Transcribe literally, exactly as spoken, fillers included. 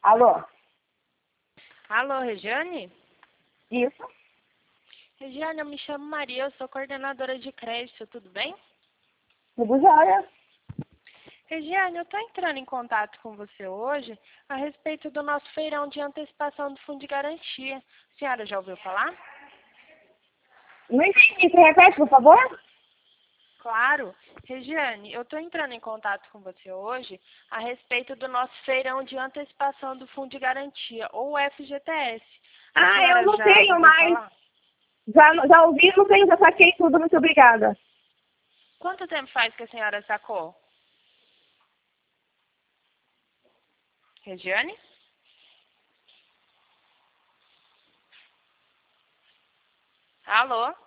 Alô? Alô, Regiane? Isso? Regiane, eu me chamo Maria, eu sou coordenadora de crédito, tudo bem? Tudo jóia? Regiane, eu estou entrando em contato com você hoje a respeito do nosso feirão de antecipação do Fundo de Garantia. A senhora já ouviu falar? Não entendi. Você repete, por favor? Claro. Regiane, eu estou entrando em contato com você hoje a respeito do nosso feirão de antecipação do Fundo de Garantia, ou F G T S. A Ah, eu senhora não já tenho ouviu mais. falar? Já, já ouvi, não tenho, já saquei tudo. Muito obrigada. Quanto tempo faz que a senhora sacou? Regiane? Alô?